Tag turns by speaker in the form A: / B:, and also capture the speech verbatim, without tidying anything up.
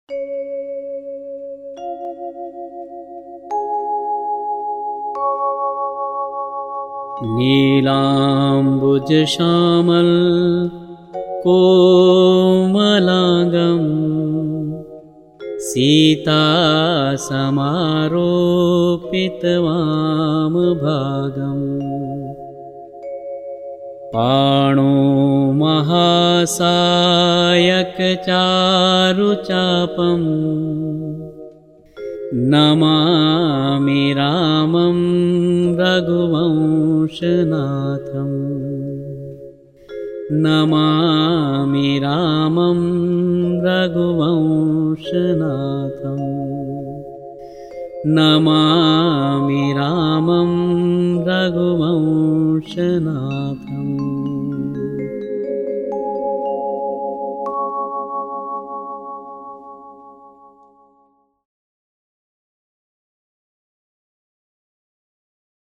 A: नीलाम्बुजश्यामल कोमलाङ्गं सीतासमारोपितवामभागम् पाणो महासायकचारुचापं नमामि रामं रघुवंशनाथम् नमामि रामं रघुवंशनाथम् नमामि रामं रघुवंशनाथम्।